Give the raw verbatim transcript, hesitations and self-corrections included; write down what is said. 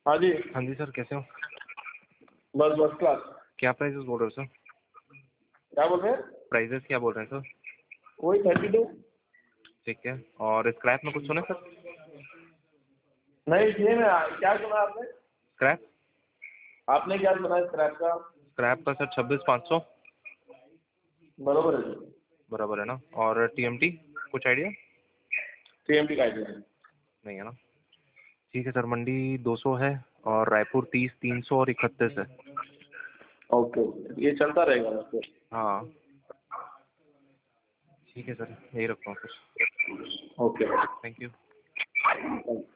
हाँ जी। हाँ जी सर, कैसे हो? बस बस क्लास। क्या प्राइजेस बोल रहे हो सर? क्या बोल रहे हैं? प्राइजेस क्या बोल रहे हैं सर? वही थर्टी टू। ठीक है, और स्क्रैप में कुछ सुने सर? नहीं सुनिए ना, क्या सुना आपने? स्क्रैप आपने क्या सुना है स्क्रैप का? स्क्रैप का सर छब्बीस पाँच सौ बरोबर है। बराबर है ना? और टीएमटी कुछ आइडिया? टीएमटी का आइडिया है? नहीं है ना? ठीक है सर, मंडी दो सौ है और रायपुर तीस, तीन सौ और इकतीस है। ओके ओके, ये चलता रहेगा आपको? हाँ ठीक है सर, यही रखता हूँ फिर। ओके। Thank you.